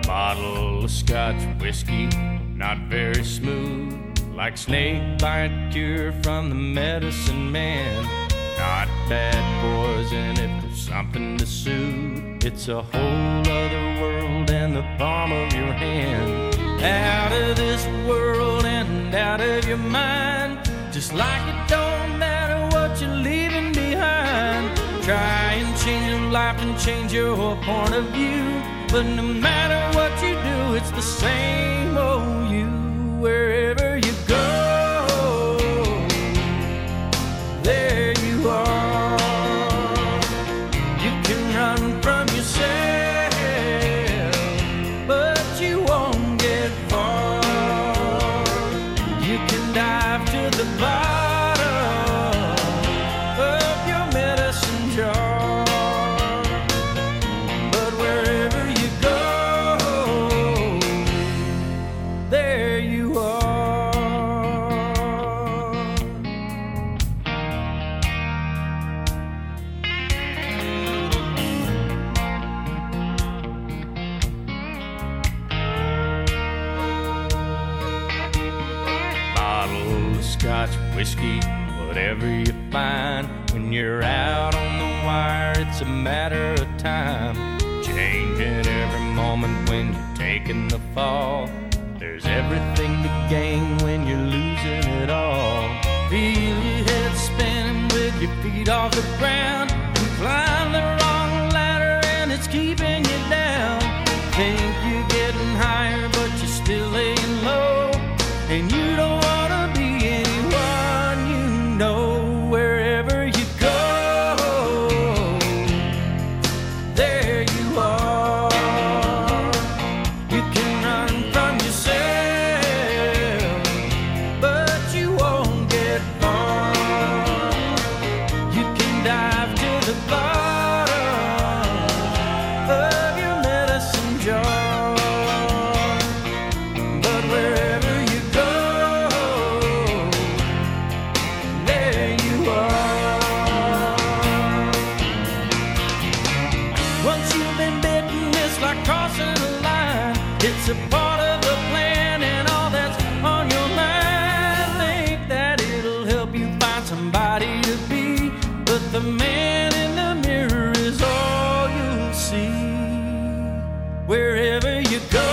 Bottle of Scotch whiskey, not very smooth, like snake bite cure from the medicine man. Not bad poison if there's something to soothe. It's a whole other world in the palm of your hand. Out of this world and out of your mind, just like it don't matter what you're leaving behind. Try and change your life and change your point of view, but no matter what you do, it's the same old you. Wherever you go, there you are. You can run from yourself, but you won't get far. You can dive to the bottom of your medicine jar, but wherever you go, there you are. Bottle of Scotch whiskey, whatever you find. When you're out on the wire, it's a matter of time. Changing every moment when you're taking the fall. There's everything to gain when you're losing it all. Feel your head spinning with your feet off the ground. You climb the wrong ladder and it's keeping you down. Think you're getting higher, but you're still laying low. And you don't wanna be anyone you know. Wherever you go, there you are. You can run from yourself, but you won't get far. You can dive to the bottom of your medicine jar, but wherever you go, there you are. Once you've been bitten, it's like crossing a line. It's a part of the plan and all that's on your mind. Think that it'll help you find somebody to be, but the man in the mirror is all you'll see. Wherever you go,